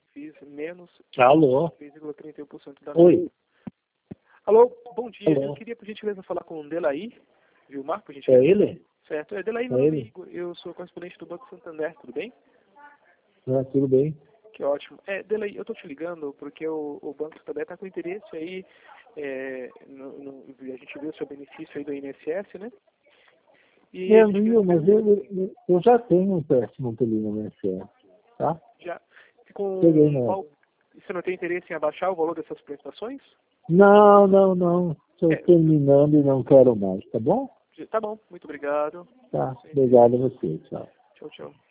fiz menos Alô? 3,31% da Oi. Alô, bom dia. Alô. Eu queria, por gentileza, falar com o Delaí, Vilmar, por É gentileza. ele? Certo. Delaí, É meu nome é ele? Igor. Eu sou correspondente do Banco Santander, tudo bem? Ah, tudo bem. Que ótimo. Delaí, eu tô te ligando porque o Banco Santander está com interesse aí, a gente viu o seu benefício aí do INSS, né? E a Eu gente vi, mas viu eu já tenho um empréstimo pelo INSS, tá? já Peguei com nela. qual... Você não tem interesse em abaixar o valor dessas prestações? Não. Estou É, terminando e não quero mais, tá bom? tá bom, muito obrigado. Tá. Obrigado a você, tchau. Tchau, tchau.